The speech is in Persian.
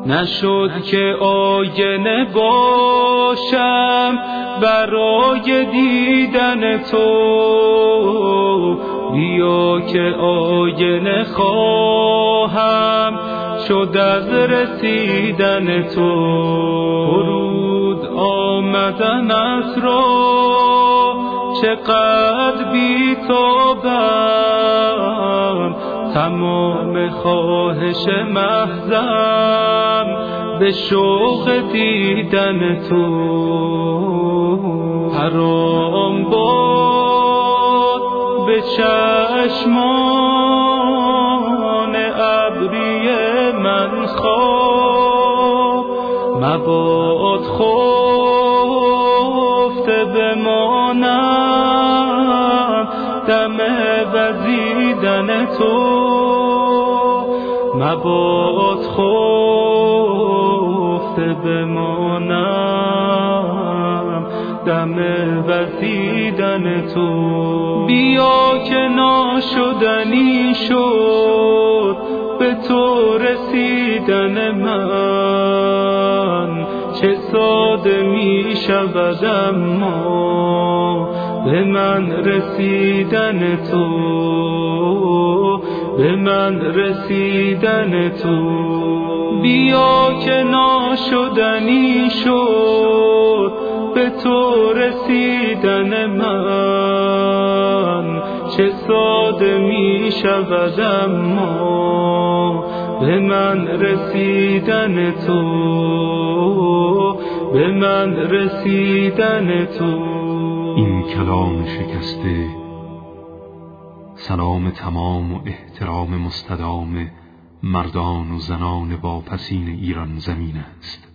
نشد که آینه باشم برای دیدن تو، بیا که آینه خواهم شد از رسیدن تو. فرود آمدن از راه چقدر بی‌تابم، تمام خواهش محضم به شوق دیدن تو. حرام باد به چشمان ابری من خواب، مباد خفته بمانم دم وزیدن تو. مباد خفته بمانم دم وزیدن تو. بیا که ناشدنی شد به تو رسیدن من، چه ساده می شود اما به من رسیدن تو، به من رسیدن تو. بیا که ناشدنی شد به تو رسیدن من، چه ساده می شود اما به من رسیدن تو، به من رسیدن تو. این کلام شکسته سلام تمام و احترام مستدام مردان و زنان واپسین ایران زمین است.